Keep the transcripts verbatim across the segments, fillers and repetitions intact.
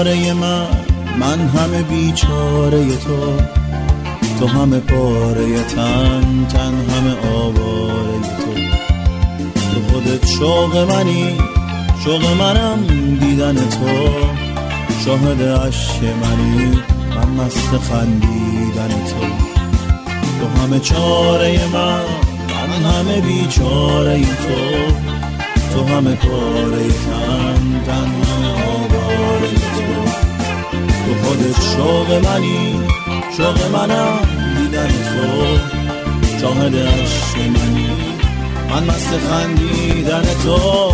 چاره من، من همه بیچاره تو، تو همه پاره تن، تن همه آواره تو. تو خودت شوق منی، شوق منم دیدن تو، شاهد عشق منی، من مست خندیدن تو. تو همه چاره من، من همه بیچاره تو، تو همه پاره تن، تن همه آواره تو. تو خودت شوق منی، شوق منم دیدن تو، شاهد عشق منی، من مست خندیدن تو.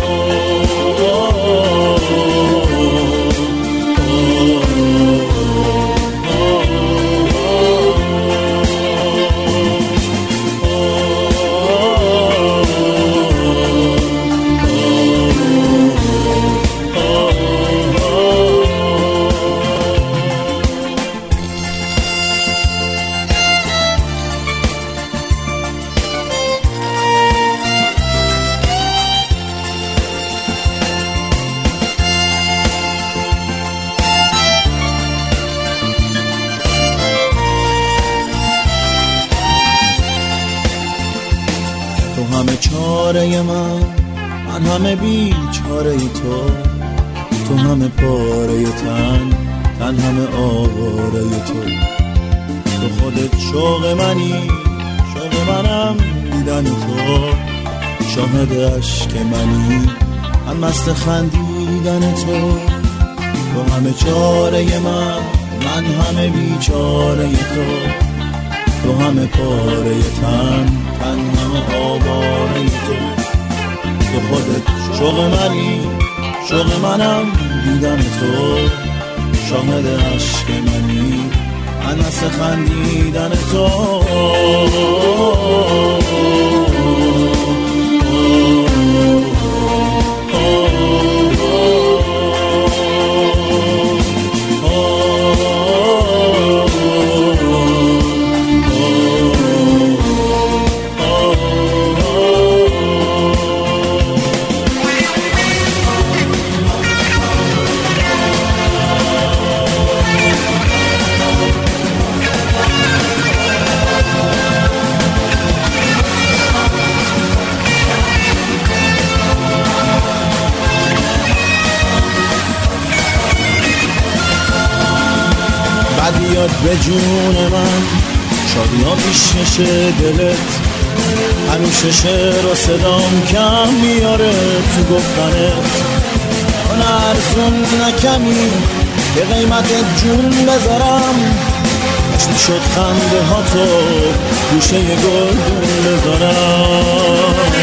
تو همه چاره من، من همه بیچاره تو، تو همه پاره تن، تن همه آواره تو. تو خودت شوق منی، شوق منم دیدن تو، شاهد عشق منی، من مست خندیدن تو. تو همه چاره من، من همه بیچاره تو، تو همه پاره تن، تن همه آواره تو. تو خودت شوق منی، شوق منم دیدن تو، شاهد عشق منی، من مست خندیدن تو. بیاد به جون من، شادی ها پیش نشه دلت، همیشه شعر و صدام کم میاره تو گفتنت. من ارزون نکمی به قیمت جون بذارم، چی شد خنده ها تو گوشه گلدون بذارم.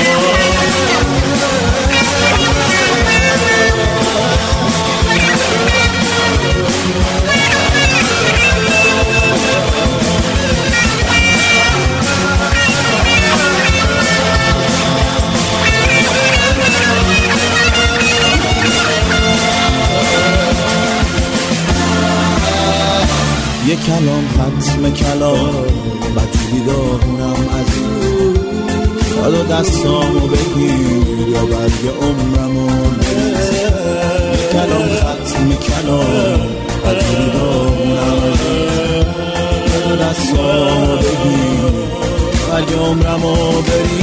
یه کلام ختم کلام، بچگی داغونم از این، داد و دستامو بگیر یا برگ عمرمو بریز. یه کلام ختم کلام، بچگی داغونم از این، داد و دستامو بگیر برگ عمرمو بریز.